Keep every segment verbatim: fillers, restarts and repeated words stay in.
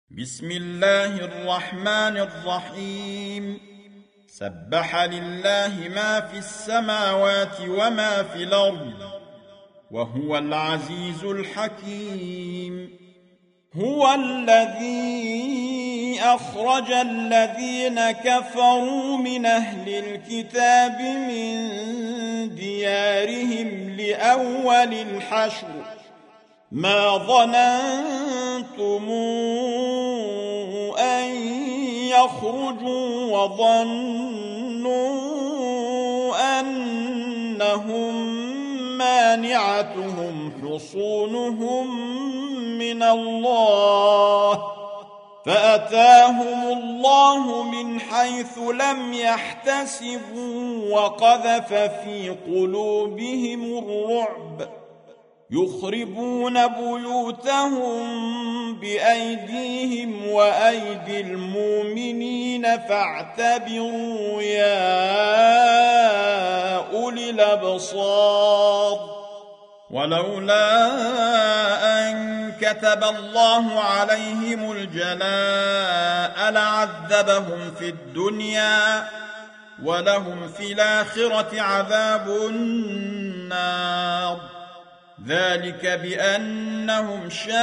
بسم الله الرحمن الرحيم سبح لله ما في السماوات وما في الأرض وهو العزيز الحكيم. هو الذي أخرج الذين كفروا من أهل الكتاب من ديارهم لأول الحشر ما ظننتم أن يخرجوا وظنوا أنهم مانعتهم حصونهم من الله فأتاهم الله من حيث لم يحتسبوا وقذف في قلوبهم الرعب يخربون بيوتهم بأيديهم وأيدي المؤمنين فاعتبروا يا أولي الأبصار. ولولا أن كتب الله عليهم الجلاء لعذبهم في الدنيا ولهم في الآخرة عذاب النار ذلك بأنهم شاقوا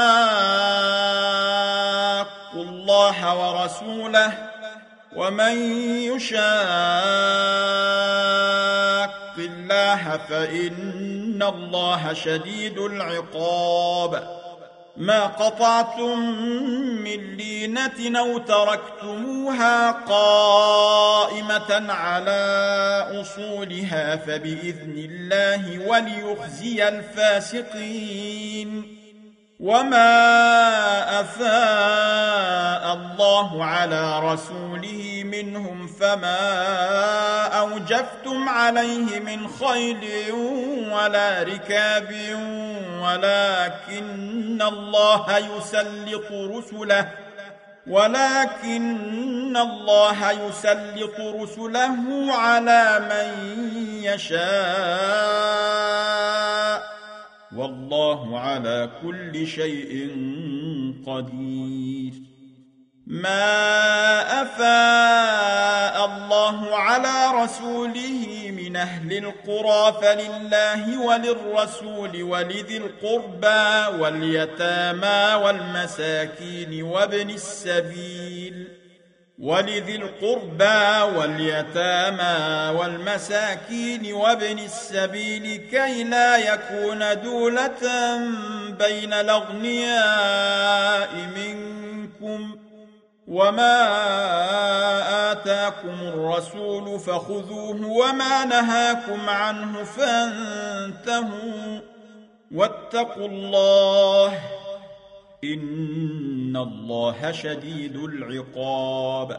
الله ورسوله ومن يشاق الله فإن الله شديد العقاب. ما قطعتم من لينة أو تركتموها قائمة على أصولها فبإذن الله وليخزي الفاسقين. وما أفاء الله على رسوله منهم فما أوجفتم عليه من خيل ولا ركاب ولكن الله يسلط رسله ولكن الله يسلط رسله على من يشاء والله على كل شيء قدير. ما أفاء الله على رسوله من أهل القرى فلله وللرسول ولذي القربى واليتامى والمساكين وابن السبيل ولذي القربى واليتامى والمساكين وابن السبيل كي لا يكون دولة بين الأغنياء منكم وما آتاكم الرسول فخذوه وما نهاكم عنه فانتهوا واتقوا الله إن الله شديد العقاب.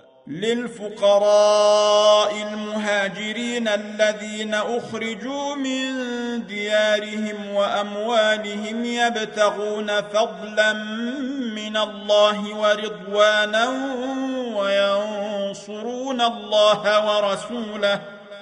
للفقراء المهاجرين الذين أخرجوا من ديارهم وأموالهم يبتغون فضلا من الله ورضوانا وينصرون الله ورسوله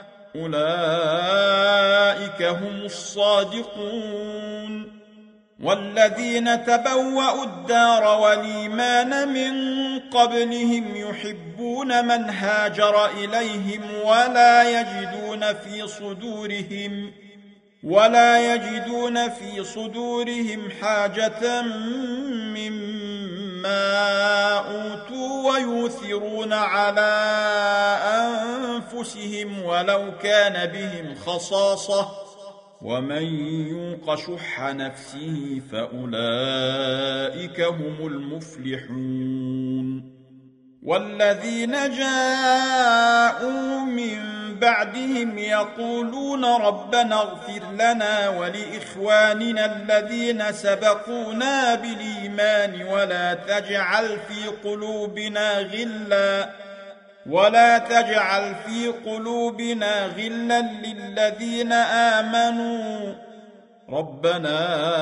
أولئك هم الصادقون. والذين تبوأوا الدار والإيمان من قبلهم يحبون من هاجر إليهم ولا يجدون في صدورهم ولا يجدون في صدورهم حاجة مما أوتوا ويؤثرون على أنفسهم ولو كان بهم خصاصة ومن يوق شح نفسه فأولئك هم المفلحون. والذين جاءوا من بعدهم يقولون ربنا اغفر لنا ولإخواننا الذين سبقونا بالإيمان ولا تجعل في قلوبنا غلا ولا تجعل في قلوبنا غلا للذين آمنوا ربنا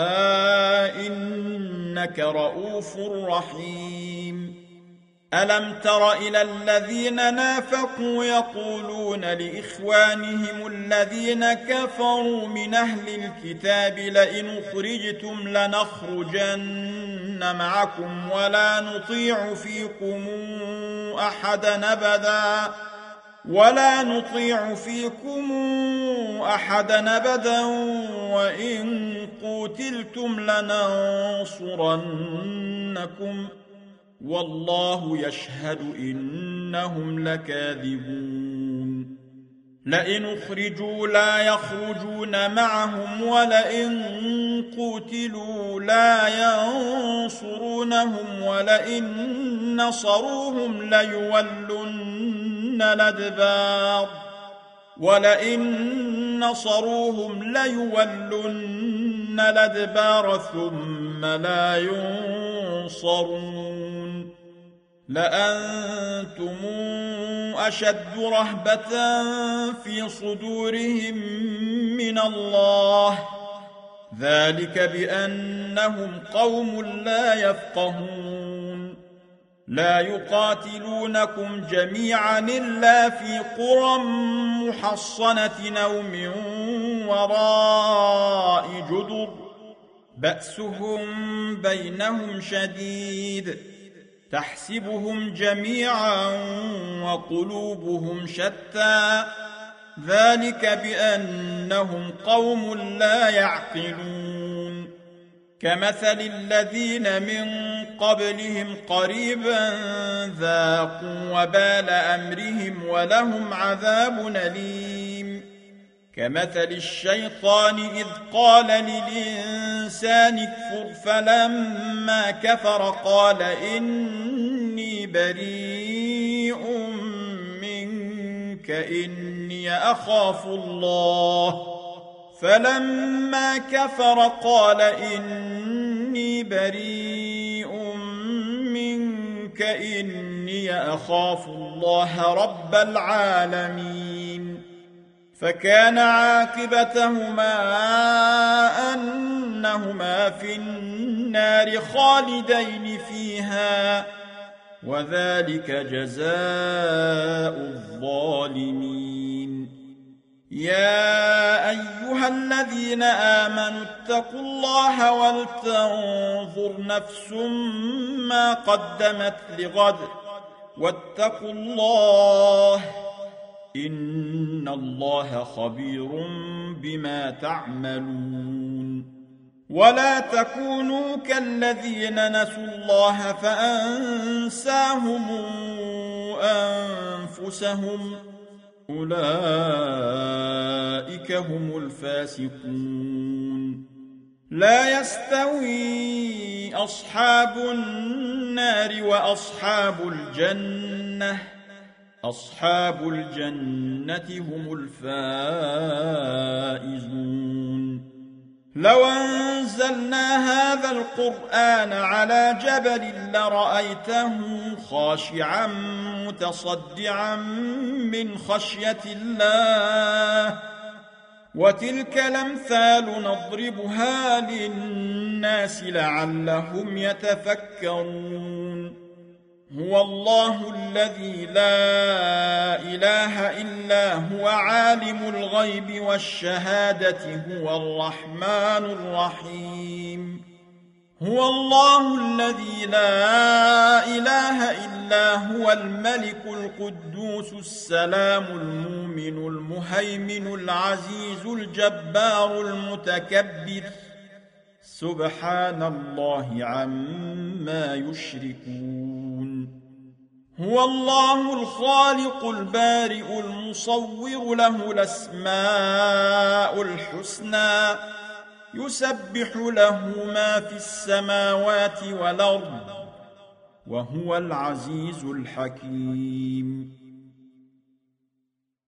إنك رؤوف رحيم. ألم تر إلى الذين نافقوا يقولون لإخوانهم الذين كفروا من أهل الكتاب لئن أخرجتم لنخرجن معكم ولا نطيع فيكم أحدا أبدا ولا نطيع فيكم أحدا أبدا وإن قوتلتم لننصرنكم والله يشهد إنهم لكاذبون لئن أخرجوا لا يخرجون معهم ولئن قوتلوا لا ينصرونهم ولئن نصروهم ليولن الأدبار ولئن نصروهم ليولن الأدبار ثم لا ينصرون لأنتم أشد رهبة في صدورهم من الله ذلك بأنهم قوم لا يفقهون لا يقاتلونكم جميعا إلا في قرى محصنة أو من وراء جدر بأسهم بينهم شديد تحسبهم جميعا وقلوبهم شتى ذلك بأنهم قوم لا يعقلون كمثل الذين من قبلهم قريبا ذاقوا وبال أمرهم ولهم عذاب أليم كمثل الشيطان إذ قال للإنسان اكفر فلما كفر قال إني بريء منك إني أخاف الله فلما كفر قال إني بريء منك إني أخاف الله رب العالمين فكان عاقبتهما أنهما في النار خالدين فيها وذلك جزاء الظالمين يا أيها الذين آمنوا اتقوا الله ولتنظر نفس ما قدمت لغد واتقوا الله إن الله خبير بما تعملون ولا تكونوا كالذين نسوا الله فأنساهم أنفسهم أولئك هم الفاسقون لا يستوي أصحاب النار وأصحاب الجنة أصحاب الجنة هم الفائزون لو أنزلنا هذا القرآن على جبل لرأيته خاشعا متصدعا من خشية الله وتلك الأمثال نضربها للناس لعلهم يتفكرون هو الله الذي لا إله إلا هو عالم الغيب والشهادة هو الرحمن الرحيم هو الله الذي لا إله إلا هو الملك القدوس السلام المؤمن المهيمن العزيز الجبار المتكبر سبحان الله عما يشركون هو الله الخالق البارئ المصور له الأسماء الحسنى يسبح له ما في السماوات والأرض وهو العزيز الحكيم